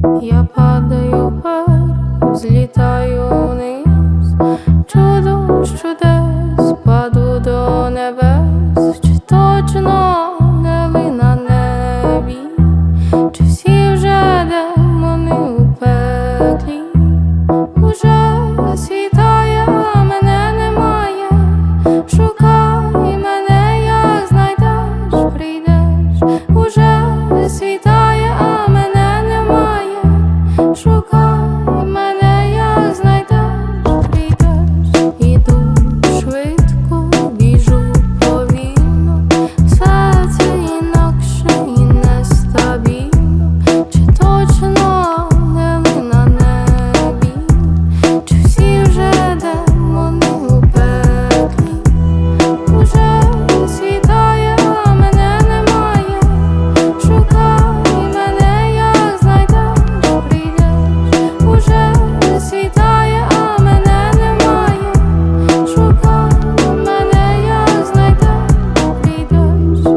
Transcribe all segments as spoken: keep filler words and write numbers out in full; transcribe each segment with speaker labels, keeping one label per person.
Speaker 1: Я падаю вверх, злітаю вниз, чудо з чудес, паду до небес. Чи точно не ви на небі, чи всі вже демони у пеклі? Уже світає, а мене немає. Шукай мене, як знайдеш, прийдеш. Уже світає, а мене немає. Шукай мене, як знайдеш, прийдеш. Іду швидко, біжу повільно, все це інакше і нестабільно. Чи точно не ви на небі, чи всі вже демони у пеклі? Уже світає, а мене немає. Шукай мене, як знайдеш, прийдеш. Уже світає, а мене немає. Шукай мене, як знайдеш, прийдеш.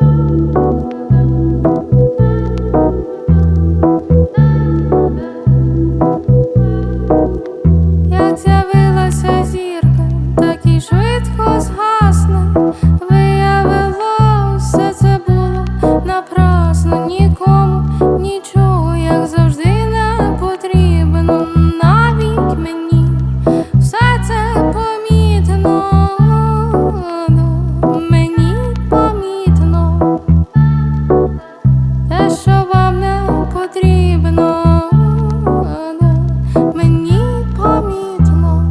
Speaker 1: Як з'явилася зірка, так і швидко згасне. Виявилося, все це було напрасно. Нікому нічого, як завжди, не потрібно. Навіть мені все це помітно, мені помітно те, що вам не потрібно. Мені помітно.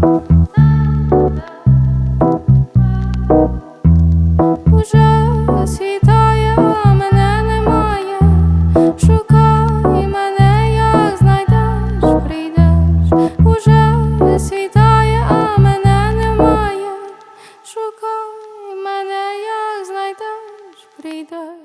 Speaker 1: Уже світає, а мене немає. Шукай мене, як знайдеш, прийдеш. Уже світає, а мене немає. Шукай мене, як знайдеш, прийдеш.